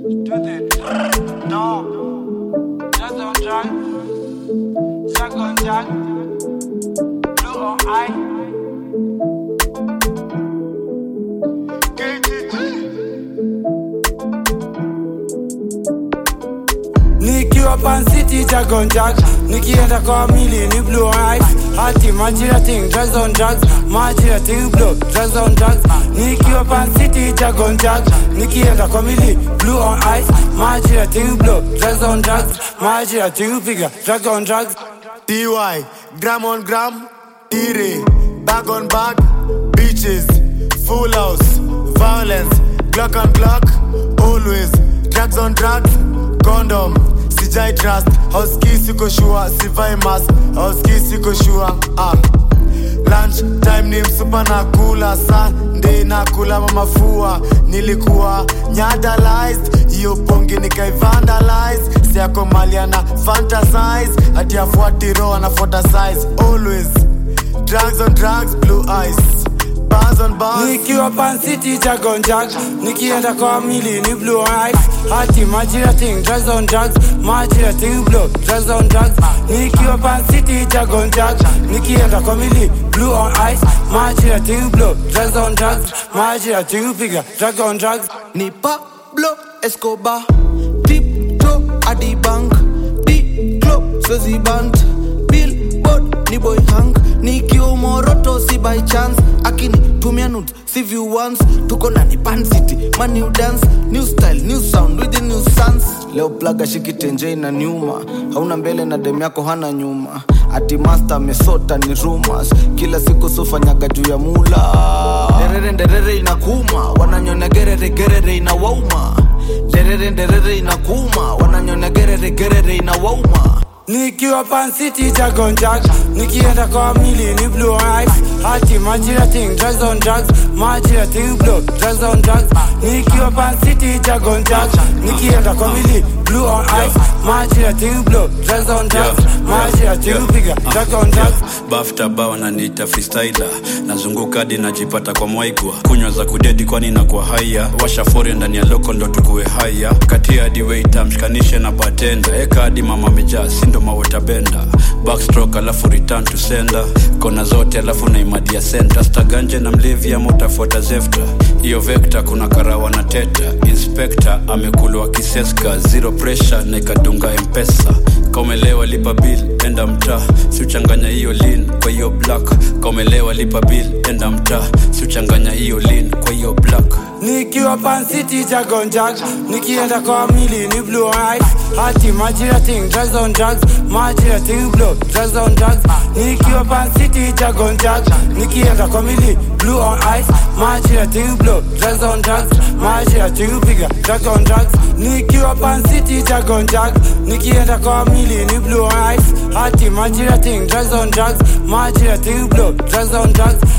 No, just don't try. Second jack, blue on eye. Nikiwa Pan City Dragon Jack, nikienda kwa mili ni blue eyes. Hati majira ting drugs on drugs, majira ting blow drugs on drugs. Nikiwa Pan City Dragon Jack, nikienda kwa mili blue on ice. Majira ting blow drugs on drugs, majira ting piga drug on drugs. TY, gram on gram, Tire, bag on bag, beaches, full house, violence, Glock on Glock, always, drugs on drugs, condom, sijai trust, houski siko sure, sivai mask, houski siko sure, lunch time ni msupa na kula, Sunday na kula mamafua, nilikuwa nyadalized, hiyo pongi nikai vandalize, siyako maliana fantasize, ati afuati roho anafuata size, always, drugs on drugs, blue eyes, bars on bars. Nikiwa Pan City Dragon Jack, nikienda kwa mili ni blue eyes. Hati majira ting drugs on drugs, majira ting blow drugs on drugs. Nikiwa Pan City Dragon Jack, nikienda kwa mili blue on ice. Majira ting blow drugs on drugs, majira ting piga drug on drugs. Ni Pablo Escobar, tiptoe adi bank, D-Club swezi band, billboard ni boy hang. Nikiwa Moroto si by chance, akini tumia nudes si view once. Tuko na ni Pan City, man new dance, new style, new sound with the new sounds. Leo plaga shiki tenje na nyuma, hauna mbele na dem yako hana nyuma. Ati master mesota ni rumors, kila siku sofanyaga juu ya mula. Nderere inakuma, wananyona gerere inawauma. Nderere inakuma, wananyona gerere inawauma. Nikiwa Pan City Dragon Jack, nikienda kwa mili ni blue eyes. Hati majira ting drugs on drugs, majira ting blow drugs on drugs. Nikiwa Pan City Dragon Jack, nikienda kwa mili blue on ice. Majira ting blow drugs on drugs, majira ting piga drug on drugs. Bafta bao na nita freestyler, nazunguka hadi najipata kwa mwaigwa. Kunywa za kudedi kwani na kwa haya, washa fori ndani ya loko ndo tukue haya. Katia hadi waiter mshikanishe na bartender, eka hadi mama mejaa sindo maweta benda. Backstroke alafu return to sender, kona zote alafu na imadia center. Staganje na mlevi ama utafuata zefta, iyo vector kuna karawa na teta. Inspector amekulwa kiseska, zero pressure na ikadunga mpesa. Kaumelewa lipa bill, enda mta, si uchanganya hiyo lean kwa hiyo black. Kaumelewa lipa bill, enda mta, si uchanganya hiyo lean kwa hiyo black. Nikiwa Pan City Dragon Jack, nikienda kwa mili ni blue eyes. Hati majira ting drugs on drugs, majira ting blow drugs on drugs. Nikiwa Pan City Dragon Jack, nikienda kwa mili blue on ice. Majira ting blow drugs on drugs, majira ting piga drug on drugs. Nikiwa Pan City Dragon Jack, nikienda kwa mili ni blue eyes. Hati majira ting drugs on drugs, majira ting blow drugs on drugs.